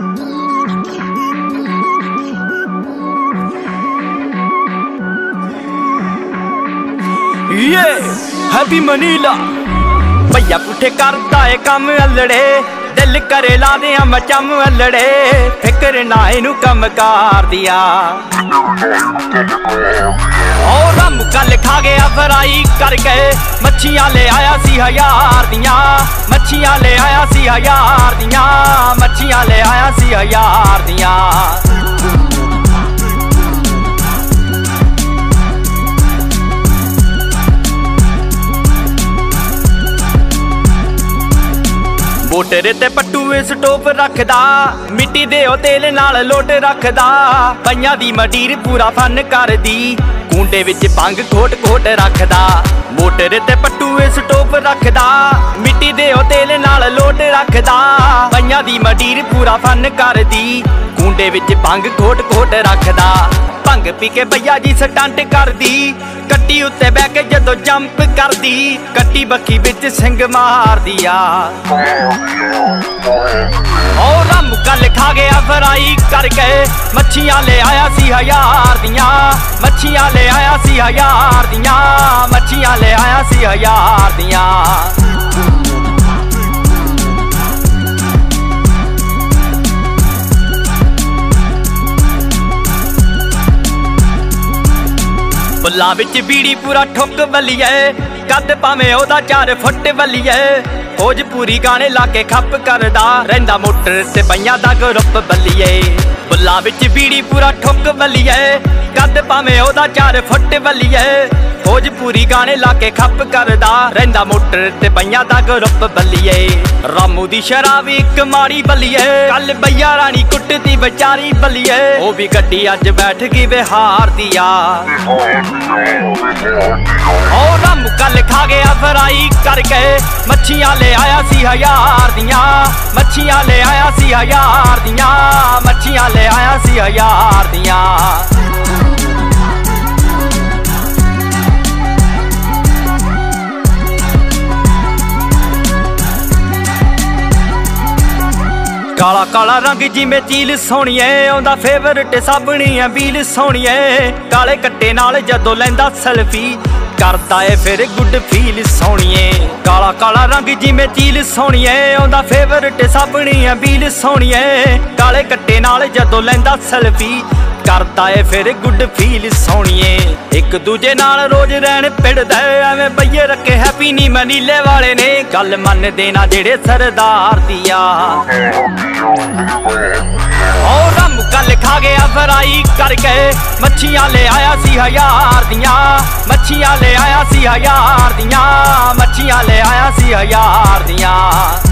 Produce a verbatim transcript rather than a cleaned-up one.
ये happy Manila भैया पुठे करता है कम अलड़े दिल करे ला दिया मैं चम अलड़े फिक्र ना इनू कम कर दिया और हम कल खा गया फ्राई कर गए मच्छियां ले आया सी हजार दियां मच्छियां ले आया सी हजार दियां मच्छियां ले आया सी हजार दियां मोटर ते पट्टू स्टोव रखदा मिट्टी दे ओ तेल नाल लोट रखदा पईयां दी मडीर पूरा फन करदी कुंडे विच भंग खोट खोट रखदा मोटर ते पट्टू स्टोव रखदा मिट्टी दे ओ तेल नाल लोट रखदा पईयां दी मडीर पूरा फन करदी कुंडे विच भंग खोट खोट रखदा भंग पी के भैया जी स्टंट करदी कट्टी उत्ते बह के जदों जंप करदी कट्टी बखी विच सिंग मारदी आ और हम कल खा गया फ्राई कर गए मच्छियां ले आया सी हजार दियां मच्छियां ले आया सी हजार दियां मच्छियां ले आया सी हजार दियां बुल्लां विच बीड़ी पूरा ठुक बलिए कद भावें ओदा चार फुट बलिए खोज पूरी गाने लाके खप करदा रहिंदा मोटर ते पईयां दा ग्रुप बलिए बुल्लां विच बीड़ी पूरा ठुक बलिए कद भावें ओदा चार फुट बलिए खोज पूरी गाने लाके खप करदा रहिंदा मोटर ते पईयां दा ग्रुप बलिए रामू दी शराब इक माड़ी बलिए कल भैया रानी कुटदी बेचारी बलिए ओ भी गड्डी अज बैठ गई बिहार दिया और हम कल खा गया फ्राई कर गए मच्छियां ले आया सी हजार दियां मच्छियां ले आया सी हजार दियां मच्छियां ले आया सी हजार दियां काला काला रंग जिमें चील सोहणीए आउंदा फेवरेट साबणी है बील सोहणीए काले कट्टे नाल जदों लैंदा सेल्फी करदा है फिर गुड फील सोहणीए काला काला रंग जिमें चील सोहणीए आउंदा फेवरेट साबणी है बील सोहणीए काले कट्टे नाल जदों लैंदा सेल्फी करदा है फिर गुड फील सोहणीए एक दूजे नाल रोज रहन पिड़दा एवें बइये रखे हैप्पी नी मनीले वाले ने गल मन देना जेड़े सरदार दिया और हम कल खा गया फ्राई कर गए मच्छियां ले आया सी हजार दियां मच्छियां ले आया सी हजार दियां मच्छियां ले आया सी हजार दियां।